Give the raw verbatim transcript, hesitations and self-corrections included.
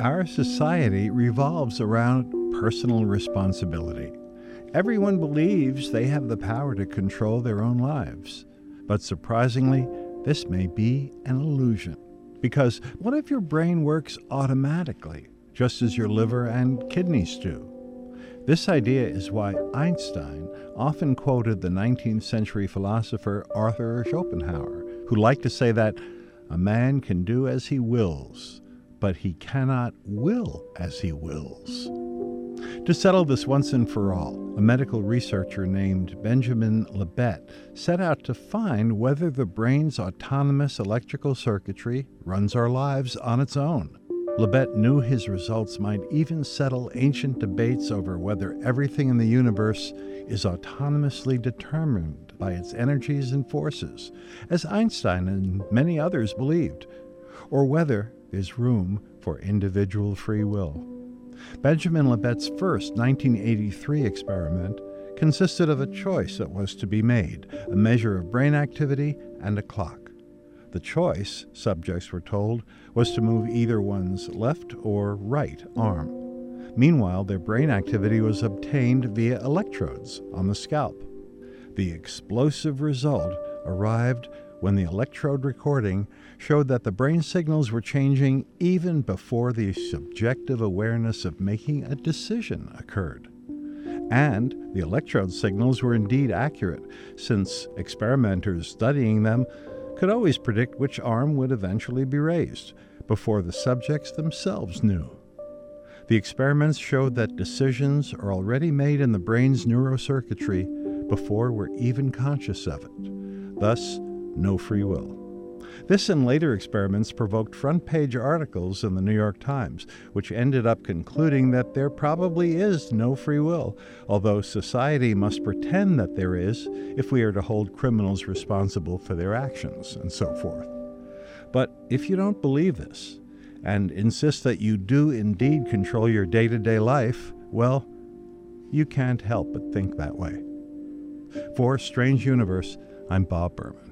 Our society revolves around personal responsibility. Everyone believes they have the power to control their own lives. But surprisingly, this may be an illusion. Because what if your brain works automatically, just as your liver and kidneys do? This idea is why Einstein often quoted the nineteenth century philosopher Arthur Schopenhauer, who liked to say that a man can do as he wills, but he cannot will as he wills. To settle this once and for all, a medical researcher named Benjamin Libet set out to find whether the brain's autonomous electrical circuitry runs our lives on its own. Libet knew his results might even settle ancient debates over whether everything in the universe is autonomously determined by its energies and forces, as Einstein and many others believed, or whether there's room for individual free will. Benjamin Libet's first nineteen eighty-three experiment consisted of a choice that was to be made, a measure of brain activity and a clock. The choice, subjects were told, was to move either one's left or right arm. Meanwhile, their brain activity was obtained via electrodes on the scalp. The explosive result arrived when the electrode recording showed that the brain signals were changing even before the subjective awareness of making a decision occurred. And the electrode signals were indeed accurate, since experimenters studying them could always predict which arm would eventually be raised, before the subjects themselves knew. The experiments showed that decisions are already made in the brain's neurocircuitry before we're even conscious of it. Thus, no free will. This and later experiments provoked front-page articles in the New York Times, which ended up concluding that there probably is no free will, although society must pretend that there is if we are to hold criminals responsible for their actions, and so forth. But if you don't believe this, and insist that you do indeed control your day-to-day life, well, you can't help but think that way. For Strange Universe, I'm Bob Berman.